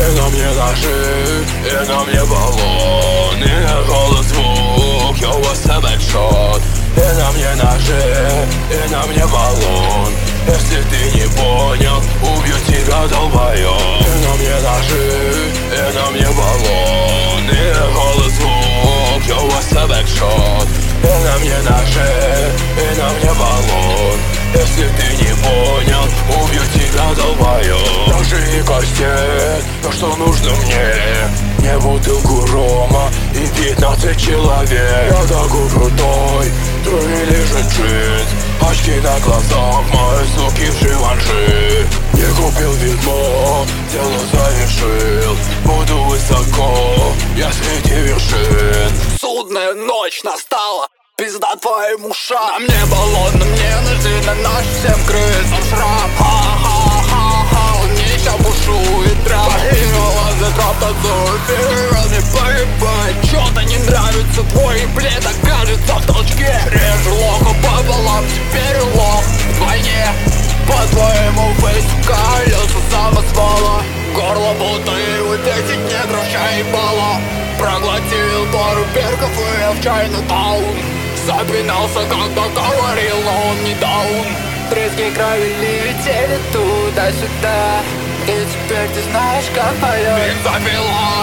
на мне ножи, и на мне баллон, и на голос звук, я у вас бэкшот. И на мне ножи, и на мне баллон. Если ты не понял, убью тебя, долбоёб. И на мне ножи, и на мне баллон, и на голос звук, я у вас бэкшот. И на мне ножи, и на мне баллон. Если ты не понял, убью тебя, долбоёб. Ножи и костей, то что нужно мне. Не бутылку рома и 15 человек. Я такой крутой, труили же джинс. Очки на глазах, мои суки в Живанши. Не купил ведьмо, дело завершил. Буду высоко, я среди вершин. Судная ночь настала, пизда твоим ушам. На мне баллон, на мне ножи, на наш всем крысам шрам. Ха-ха-ха-ха, он мне ща бушует драм. Парировал за троп танцует, перераз не поебать. Чё-то не нравится твой плед, окажется в толчке. Режу лоха пополам, теперь лох вдвойне. По твоему фейсу колеса самосвала. Горло будто его 10 метров чай ебало. Проглотил пару перков и я в Чайна-таун. Запинался, когда говорил, но он не даун. Брызги крови летели туда-сюда. И теперь ты знаешь, как поет бензопила.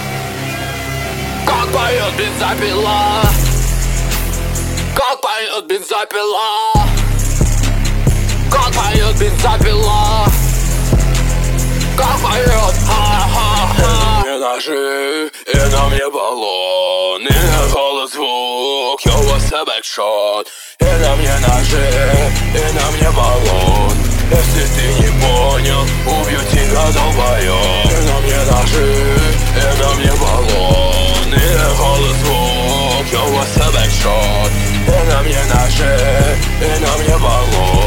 Как поет бензопила. Как поет бензопила. Как поет бензопила. Как поет, ха-ха-ха. И на мне ножи, и на мне баллон, и на голос звук, я у вас бэкшот. И на мне ножи, и на мне баллон. Если ты не понял, убью тебя, долбоёб. И на мне ножи, и на мне баллон, и на голос звук, я у вас бэкшот. И на мне ножи, и на мне баллон.